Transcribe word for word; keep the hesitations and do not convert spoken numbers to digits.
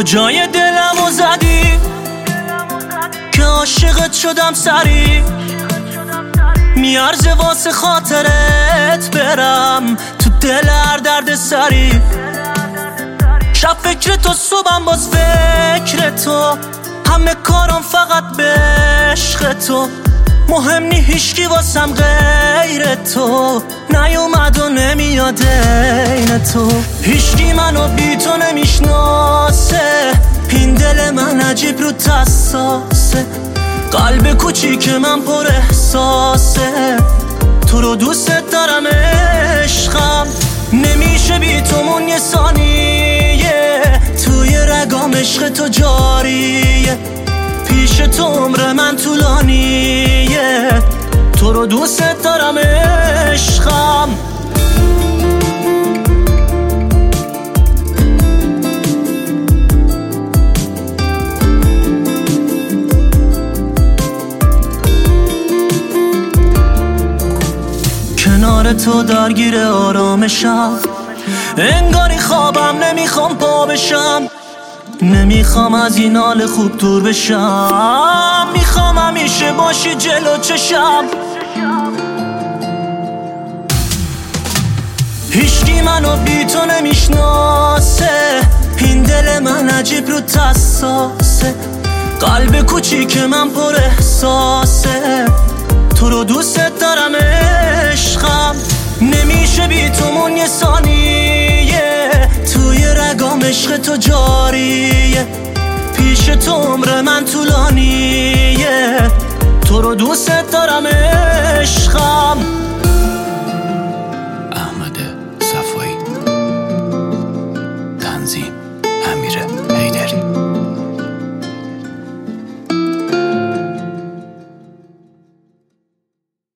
کجای دلمو زدی که عاشقت شدم سری، میارزه واسه خاطرت برم تو دل هر درد سری. شب فکر تو صبحم باز فکر تو، همه کارم فقط به عشق تو. مهم نی هیچکی واسم غیر تو، نیومد و نمیاد این تو. هیچکی منو بی تو نمیشناسه، این دل من عجیب رو تساسه. قلب کوچیک من پر احساسه، تو رو دوست دارم عشقم. نمیشه بی تو مون یه ثانیه، توی رگام عشق تو جاریه. پیش تو عمر من طولانیه، تو رو دوست دارم عشقم. کنار تو درگیر آرامشم، انگاری خوابم نمیخوام پا بشم. نمیخوام از این حال خوب دور بشم، میخوام همیشه باشی جلو چشم. هیچکی منو بی تو نمیشناسه، این دل من عجیب رو تساسه. قلب کوچیک من پر احساسه، تو رو دوست دارم عشقم. نمیشه بی تو مون یه ثانیه، توی رگام عشق تو جاریه. پیش تو عمر من طولانیه، تو رو دوست دارم عشقم.